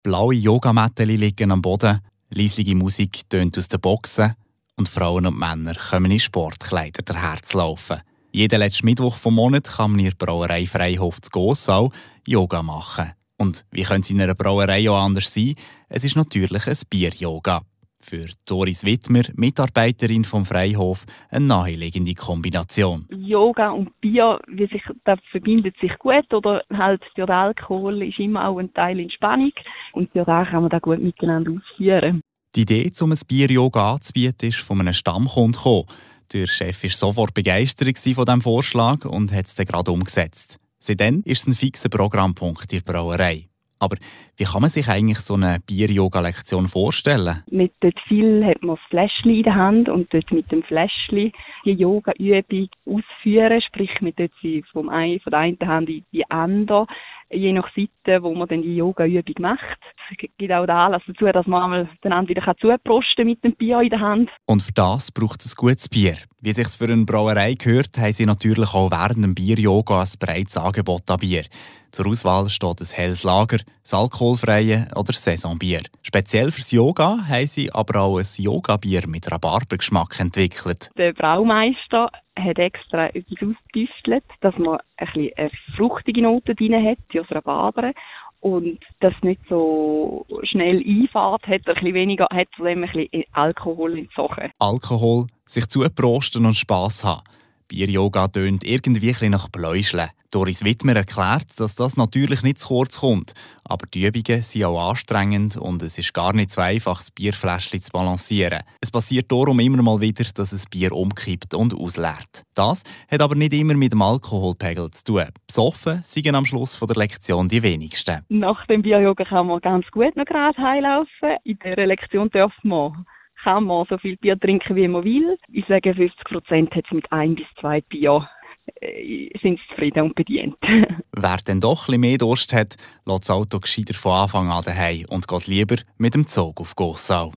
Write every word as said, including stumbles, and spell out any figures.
Blaue Yogamatten liegen am Boden, leisliche Musik tönt aus den Boxen und Frauen und Männer kommen in Sportkleider daherzulaufen. Jeden letzten Mittwoch vom Monat kann man in der Brauerei Freihof zu Gossau Yoga machen. Und wie könnte es in einer Brauerei auch anders sein? Es ist natürlich ein Bier-Yoga. Für Doris Wittmer, Mitarbeiterin vom Freihof, eine naheliegende Kombination. Yoga und Bier, wie sich, das verbindet sich gut, oder halt der Alkohol ist immer auch ein Teil Entspannung und ja, da kann man das gut miteinander ausführen. Die Idee, um ein Bier-Yoga anzubieten, ist von einem Stammkunden gekommen. Der Chef war sofort begeistert von diesem Vorschlag und hat es dann gerade umgesetzt. Seitdem ist es ein fixer Programmpunkt in der Brauerei. Aber wie kann man sich eigentlich so eine Bier-Yoga-Lektion vorstellen? Mit dort viel hat man das Fläschchen in der Hand und dort mit dem Fläschchen die Yoga-Übung ausführen. Sprich, mit dort sie vom einen, von der einen Hand in die andere, je nach Seite, wo man dann die Yoga-Übung macht. Es gibt auch den Anlass dazu, dass man einmal den anderen wieder zuprosten mit dem Bier in der Hand. Und für das braucht es ein gutes Bier. Wie es sich für eine Brauerei gehört, haben sie natürlich auch während dem Bier-Yoga ein breites Angebot an Bier. Zur Auswahl steht ein helles Lager, das alkoholfreie oder Saisonbier. Speziell fürs Yoga haben sie aber auch ein Yoga-Bier mit Rhabarbergeschmack entwickelt. Der Braumeister hat extra etwas ausgetüftelt, dass man ein bisschen eine fruchtige Note drin hat, die aus Rhabarber. Und das nicht so schnell einfährt, hat er ein bisschen weniger, hat zudem ein bisschen Alkohol entzogen. Alkohol, sich zuprosten und Spass haben. Bier-Yoga tönt irgendwie ein bisschen nach Bläuscheln. Doris Wittmer erklärt, dass das natürlich nicht zu kurz kommt. Aber die Übungen sind auch anstrengend und es ist gar nicht so einfach, das Bierfläschchen zu balancieren. Es passiert darum immer mal wieder, dass ein Bier umkippt und ausleert. Das hat aber nicht immer mit dem Alkoholpegel zu tun. Besoffen sind am Schluss der Lektion die wenigsten. Nach dem Bier-Yoga kann man ganz gut noch Gras heimlaufen. In dieser Lektion darf man kann man so viel Bier trinken, wie man will. Ich sage, fünfzig Prozent hat es mit ein bis zwei Bier äh, sind zufrieden und bedient. Wer dann doch ein bisschen mehr Durst hat, lässt das Auto gescheiter von Anfang an daheim und geht lieber mit dem Zug auf Gossau.